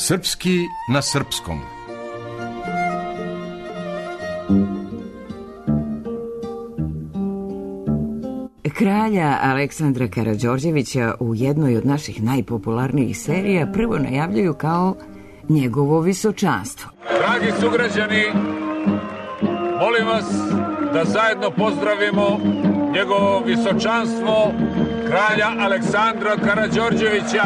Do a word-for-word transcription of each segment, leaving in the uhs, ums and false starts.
Srpski na srpskom. Kralja Aleksandra Karađorđevića u jednoj od naših najpopularnijih serija prvo najavljuju kao njegovo visočanstvo. Dragi sugrađani, molim vas da zajedno pozdravimo njegovo visočanstvo kralja Aleksandra Karađorđevića.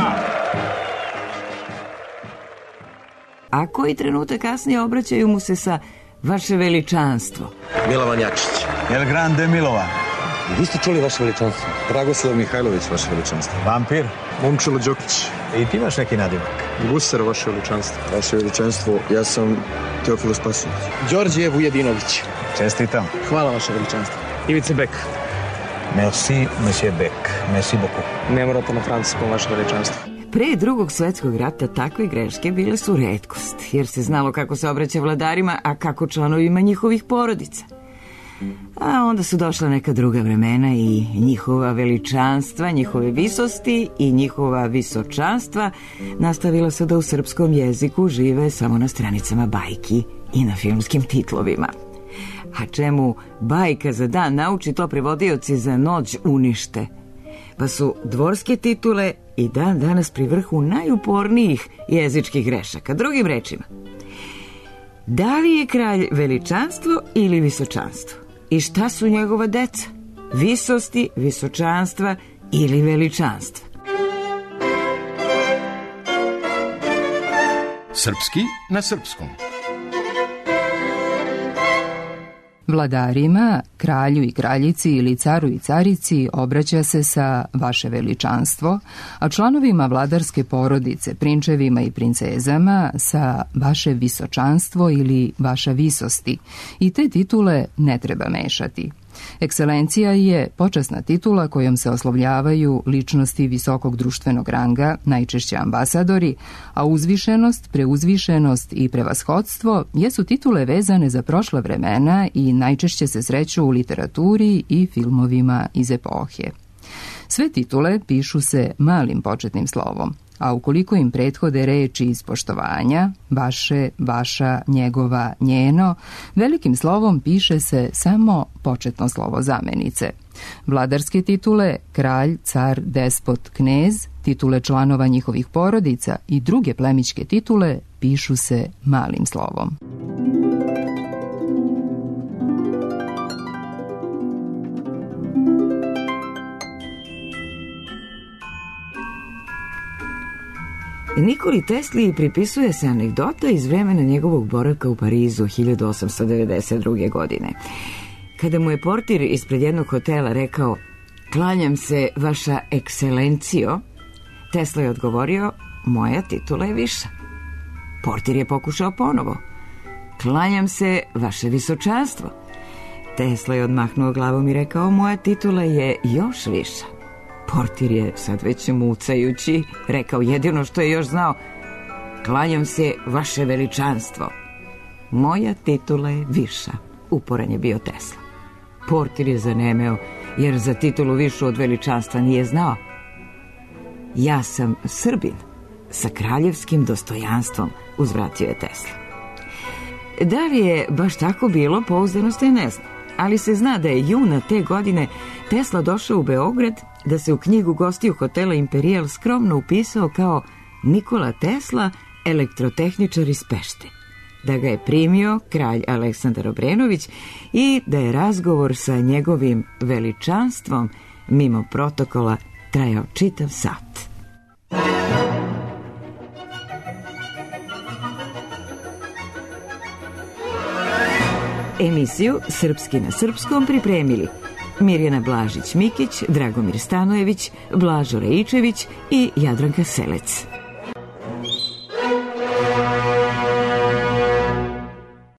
A koji trenutak kasnije obraćaju mu se sa vaše veličanstvo. Milovan Jakšić. El Grande Milovan. Vi ste čuli vaše veličanstvo? Dragoslav Mihajlović, vaše veličanstvo. Vampir. Momčilo Đokić. I ti imaš neki nadimak? Gusar, vaše veličanstvo. Vaše veličanstvo, ja sam Teofilo Spasić. Đorđe Vujedinović. Čestitam. Hvala, vaše veličanstvo. Ivica Bek. Merci, monsieur Bek. Merci beaucoup. Ne morate na francuskom, vaše veličanstvo. Pre drugog svetskog rata takve greške bile su retkost, jer se znalo kako se obraća vladarima, a kako članovima njihovih porodica. A onda su došla neka druga vremena i njihova veličanstva, njihove visosti i njihova visočanstva nastavila su da u srpskom jeziku žive samo na stranicama bajki i na filmskim titlovima. A čemu bajka za dan nauči, to prevodioci za noć unište. Pa su dvorske titule i dan danas pri vrhu najupornijih jezičkih grešaka. Drugim rečima, da li je kralj veličanstvo ili visočanstvo? I šta su njegova deca? Visosti, visočanstva ili veličanstva? Srpski na srpskom. Vladarima, kralju i kraljici ili caru i carici obraća se sa vaše veličanstvo, a članovima vladarske porodice, prinčevima i princezama sa vaše visočanstvo ili vaša visosti. I te titule ne treba mešati. Ekscelencija je počasna titula kojom se oslovljavaju ličnosti visokog društvenog ranga, najčešće ambasadori, a uzvišenost, preuzvišenost i prevashodstvo jesu titule vezane za prošla vremena i najčešće se sreću u literaturi i filmovima iz epohe. Sve titule pišu se malim početnim slovom, a ukoliko im prethode reči iz poštovanja, vaše, vaša, njegova, njeno, velikim slovom piše se samo početno slovo zamenice. Vladarske titule, kralj, car, despot, knez, titule članova njihovih porodica i druge plemićke titule pišu se malim slovom. Nikoli Tesli pripisuje se anegdota iz vremena njegovog boravka u Parizu hiljadu osamsto devedeset druge. godine. Kada mu je portir ispred jednog hotela rekao "Klanjam se, vaša ekscelencijo", Tesla je odgovorio "Moja titula je viša". Portir je pokušao ponovo "Klanjam se, vaše visočanstvo". Tesla je odmahnuo glavom i rekao "Moja titula je još viša". Portir je, sad već mucajući, rekao jedino što je još znao: "Klanjam se, vaše veličanstvo". "Moja titula je viša", uporan je bio Tesla. Portir je zanemeo, jer za titulu višu od veličanstva nije znao. "Ja sam Srbin sa kraljevskim dostojanstvom", uzvratio je Tesla. Da li je baš tako bilo, pouzdano se ne zna, ali se zna da je juna te godine Tesla došao u Beograd, da se u knjigu gostiju hotela Imperial skromno upisao kao Nikola Tesla, elektrotehničar iz Pešte, da ga je primio kralj Aleksandar Obrenović i da je razgovor sa njegovim veličanstvom mimo protokola trajao čitav sat. Emisiju Srpski na srpskom pripremili Mirjana Blažić-Mikić, Dragomir Stanojević, Blažo Rejičević i Jadranka Selec.